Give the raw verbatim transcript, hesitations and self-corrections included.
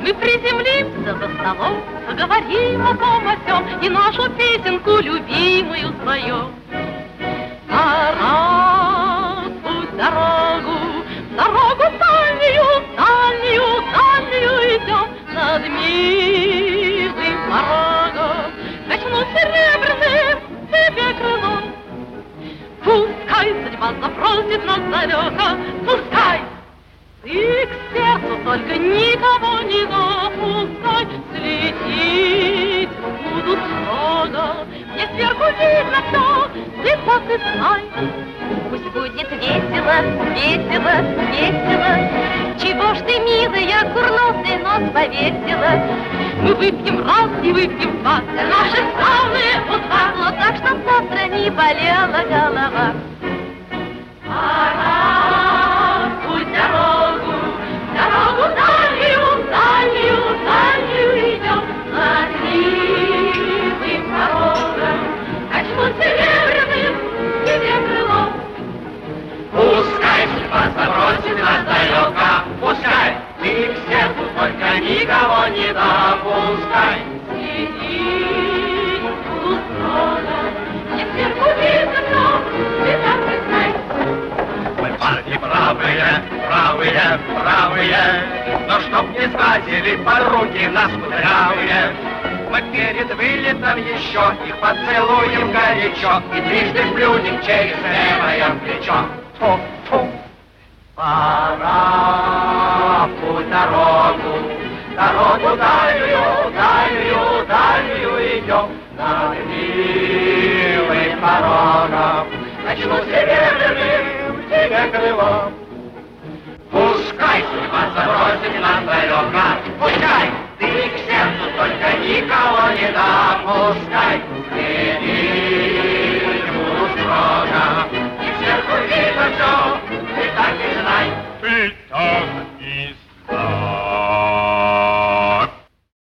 Мы приземлимся за столом, поговорим о том о сём и нашу песенку любимую споем. Пора путь дорогу, дорогу дальнюю, дальнюю, дальнюю идем над милым порогом. Качну серебряным тебе крылом. Пускай судьба запросит нас далеко, пускай. Ты к сердцу только никого не допускай, слететь будут строго. Мне сверху видно все, ты так и знай. Пусть будет весело, весело, весело. Чего ж ты, милая, курносый нос повесила? Мы выпьем раз и выпьем два, наши славные утра, но так, чтоб завтра не болела голова. Пора, пусть дорогу, дорогу дальнюю, дальнюю, дальнюю идем над милым порогом. Качнут серебряным тебе крылом. Пускай судьба забросит нас далеко, пускай ты к сердцу только никого не допускай. Следить буду строго, мне сверху видно все, ты так и знай. Мы парни правые, правые, правые, но чтоб не сглазили подруги нас кудрявые, мы перед вылетом еще их поцелуем горячо и трижды плюнем через левое плечо. Фу-фу. Пора путь дорогу, дорогу дальнюю, дальнюю, дальнюю идем над милым порогом. Начну серебряным тебе крылом. Пускай судьба забросит нас далеко, пускай ты к сердцу только никого не допускай.